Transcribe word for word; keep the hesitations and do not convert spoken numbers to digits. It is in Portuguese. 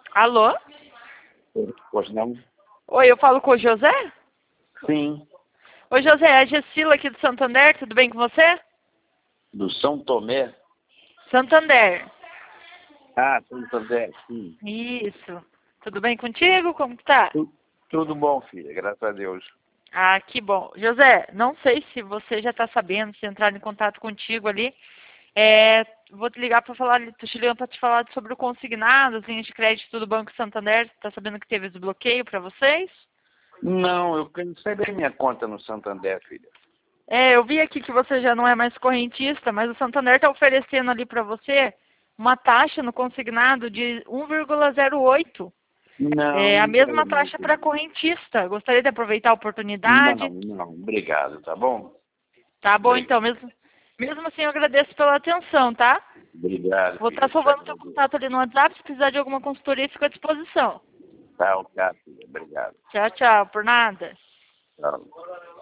Alô? Pois não? Oi, eu falo com o José? Sim. Oi, José, é a Gessila aqui do Santander, tudo bem com você? Do São Tomé? Santander. Ah, Santander, sim. Isso. Tudo bem contigo? Como que tá? Tu- Tudo bom, filha, graças a Deus. Ah, que bom. José, não sei se você já está sabendo, se entrar em contato contigo ali. É, vou te ligar para falar, tô te ligando para te falar sobre o consignado, as linhas de crédito do Banco Santander. Tá sabendo que teve desbloqueio para vocês? Não, eu cancelei minha conta no Santander, filha. É, eu vi aqui que você já não é mais correntista, mas o Santander está oferecendo ali para você uma taxa no consignado de um vírgula zero oito. Não, É a não quero mesma não, taxa para filha. correntista. Gostaria de aproveitar a Não, oportunidade. não, obrigado, tá bom? Tá bom, então, Obrigado, mesmo, mesmo assim eu agradeço pela atenção, tá? obrigado, Vou estar filha, te salvando seu agradeço. contato ali no WhatsApp. Se precisar de alguma consultoria, fico à disposição. Tá, ok, filha, obrigado. Tchau, tchau. Por nada. Tchau.